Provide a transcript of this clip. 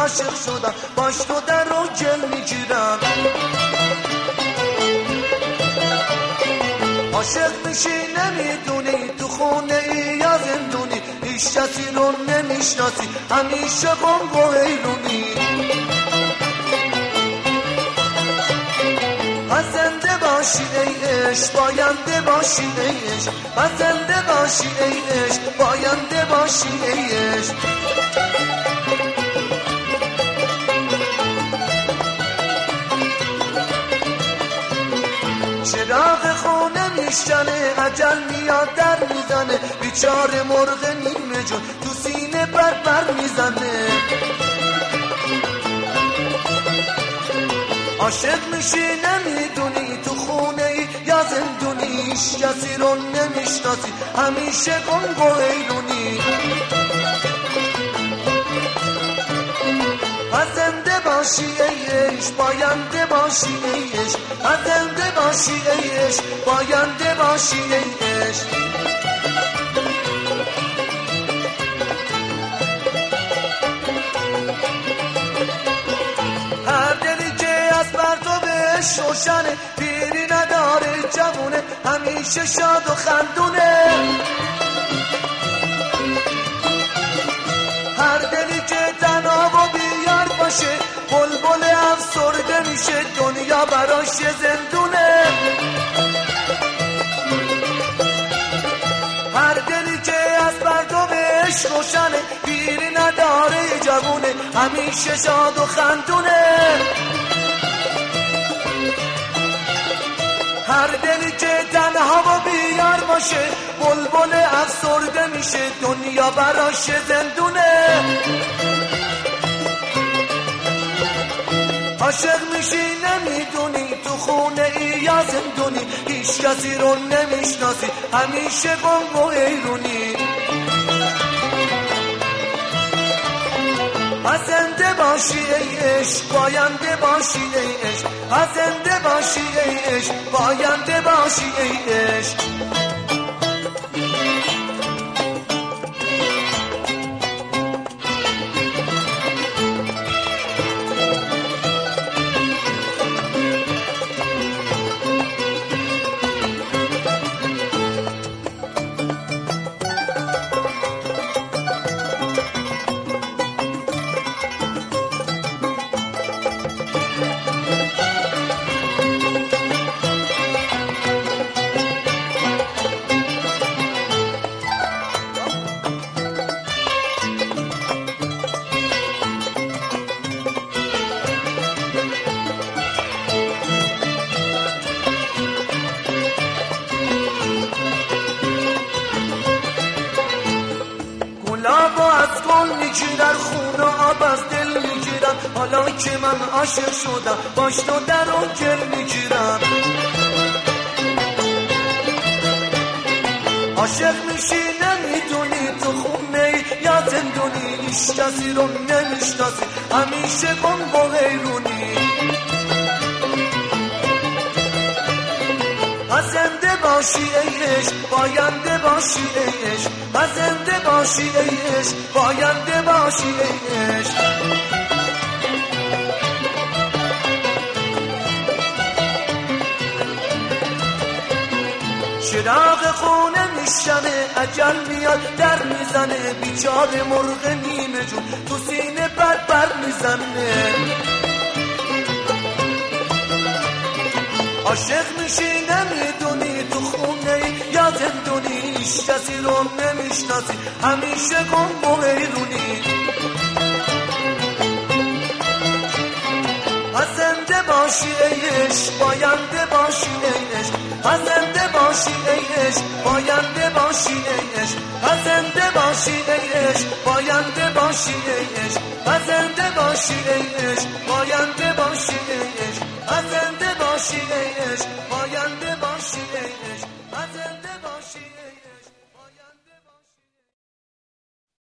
عاشق شدم، باش تو در رو گل میگیرم. عاشق میشی نمیدونی تو خونه ای یا زندونی، هیچ کسی رو نمیشناسی همیشه غم و حیرونی. زنده باشی ای عشق، باینده باشی ای عشق، زنده باشی ای عشق، باینده باشی ای عشق. چراغ خونه میشکنه، عجل میاد در میزنه، بیچاره مرغ نیمه جون تو سینه بر میزنه. عاشق میشی نمیدونی تو خونه ای یا زندونی، هیچ کسی رو نمیشناسی همیشه گنگ و حیرونی. زنده باشی ای عشق، باینده باشی ای عشق، زنده باشی ای عشق، باینده باشی ای عشق. هر دلی که از پرتوش روشنه، پیری نداره جوونه، همیشه شاد و خندونه. هر دلی که تنها و بیار باشه، بلبل افسرده میشه، دنیا براش زندونه. هر دلی که از پرتوش روشنه، پیری نداره جوونه، همیشه شاد و خندونه. هر دلی که تنها و بیار باشه، بلبل افسرده میشه، دنیا براش زندونه. عاشق میشی نمیدونی تو خونه ای یا زندونی، هیچ کسی رو نمیشناسی همیشه گنگ و حیرونی. زنده باشی ای عشق، باینده باشی ای عشق، زنده باشی ای عشق، باینده باشی ای عشق. گلابو از گل میگیرن، خون و آب از دل میگیرن، حالا که من عاشق شدم باش تو در رو گل میگیرم. عاشق میشی نمیدونی تو خونه یا زندونی، هیچ کسی رو نمیشناسی همیشه گنگ و حیرونی. زنده باشی ای عشق، باینده باشی ای عشق، زنده باشی ای عشق، باینده باشی ای عشق. چراغ خونه میشنه، عجل میاد در میزنه، بیچاره مرغ نیمه جون تو سینه بر میزنه. عاشق میشی نمیدونی تو خونه یا زندونی، هیچ کسی رو نمیشناسی همیشه گنگ و حیرونی. زنده باشی ای عشق، باینده باشی ای عشق، زنده باشی ای عشق، باینده باشی ای عشق، زنده باشی ای عشق، باینده باشی ای عشق، زنده باشی ای عشق، باینده باشی ای عشق، زنده باشی ای عشق.